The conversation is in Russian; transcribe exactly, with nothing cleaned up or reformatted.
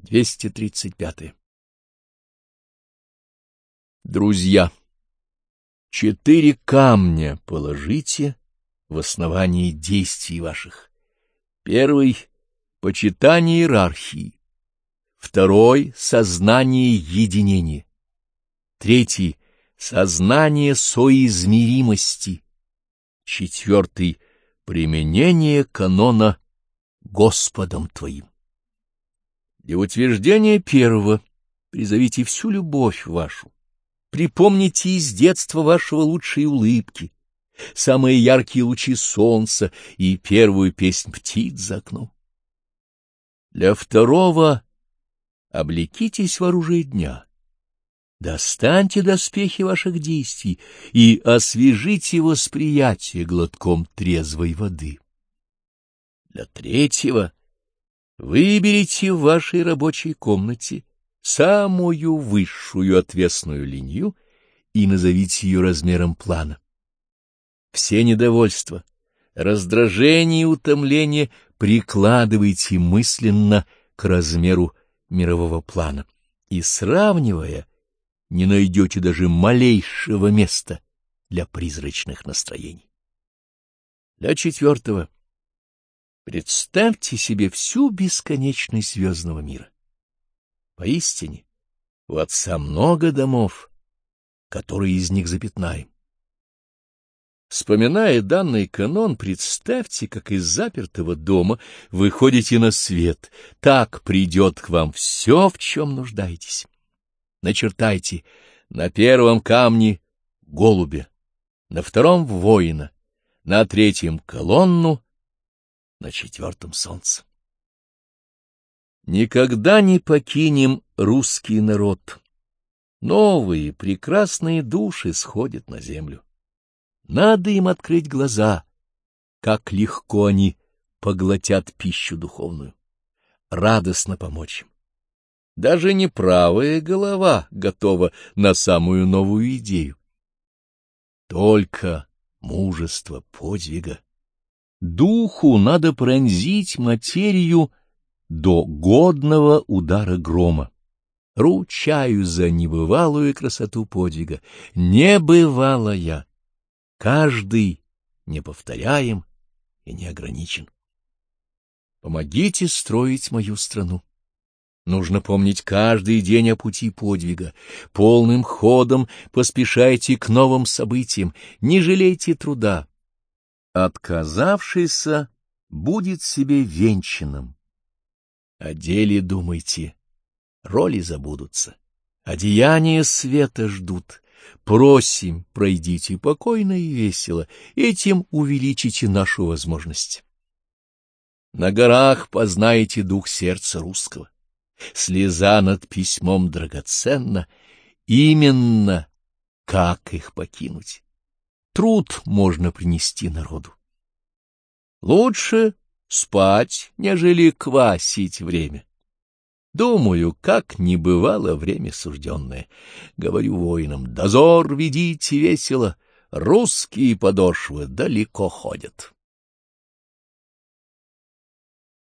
двести тридцать пятое. Друзья, четыре камня положите в основании действий ваших. Первый — почитание иерархии. Второй — сознание единения. Третий — сознание соизмеримости. Четвертый — применение канона Господом твоим. Для утверждения первого призовите всю любовь вашу. Припомните из детства вашего лучшие улыбки, самые яркие лучи солнца и первую песнь птиц за окном. Для второго облекитесь в оружие дня. Достаньте доспехи ваших действий и освежите восприятие глотком трезвой воды. Для третьего выберите в вашей рабочей комнате самую высшую отвесную линию и назовите ее размером плана. Все недовольства, раздражения и утомления прикладывайте мысленно к размеру мирового плана, и, сравнивая, не найдете даже малейшего места для призрачных настроений. Для четвертого представьте себе всю бесконечность звездного мира. Поистине, у Отца много домов, которые из них запятнаем. Вспоминая данный канон, представьте, как из запертого дома выходите на свет. Так придет к вам все, в чем нуждаетесь. Начертайте на первом камне голубя, на втором — воина, на третьем — колонну, на четвертом — солнце. Никогда не покинем русский народ. Новые прекрасные души сходят на землю. Надо им открыть глаза, как легко они поглотят пищу духовную. Радостно помочь им. Даже неправая голова готова на самую новую идею. Только мужество подвига. Духу надо пронзить материю до годного удара грома. Ручаюсь за небывалую красоту подвига. Небывалая. Каждый неповторяем и неограничен. Помогите строить мою страну. Нужно помнить каждый день о пути подвига. Полным ходом поспешайте к новым событиям, не жалейте труда. Отказавшийся будет себе венчанным. О деле думайте, роли забудутся, одеяния света ждут. Просим, пройдите покойно и весело, этим увеличите нашу возможность. На горах познаете дух сердца русского. Слеза над письмом драгоценна, именно как их покинуть. Труд можно принести народу. Лучше спать, нежели квасить время. Думаю, как не бывало время сужденное. Говорю воинам: дозор ведите весело, русские подошвы далеко ходят.